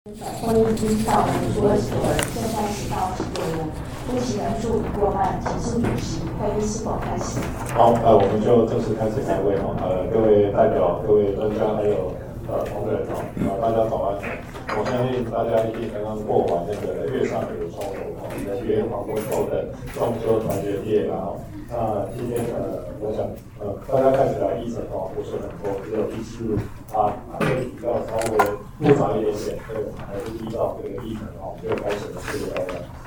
婚姻已经到了50多人，现在是到10多人，出席人数已过半，请示主席会议是否开始？ 好，我们就正式开始开会哦。各位代表、各位专家还有同仁大家早安。我相信大家一定刚刚过完那个月上有从容月黄昏后的中秋团圆夜啦。那今天我想大家看起来议程不是很多，只有第4会比较稍微复杂一点点，所以我们还是依照这个议程就开始这个